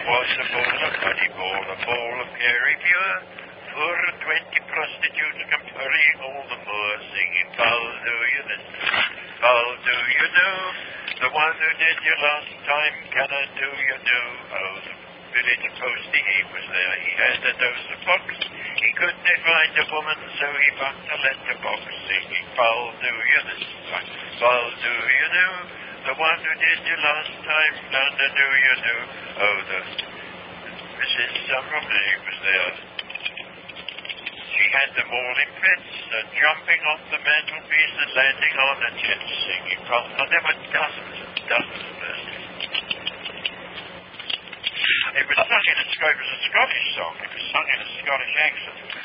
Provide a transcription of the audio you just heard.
was a ball of money, a ball of Perry pure. 420 prostitutes come hurrying all the more, singing, Foul do you this, foul do you know? The one who did you last time, can I do you know? Oh, the village postie, he was there, he had a dose of box. He couldn't find a woman, so he bucked a letterbox, singing, Foul do you this, foul do you know? The one who did you last time, can I do you know? Oh, the Mrs. Summerby was there. She had them all in bits, jumping off the mantelpiece and landing on the jet, singing. There were dozens and dozens of verses. It was sung in a Scottish song. It was sung in a Scottish accent.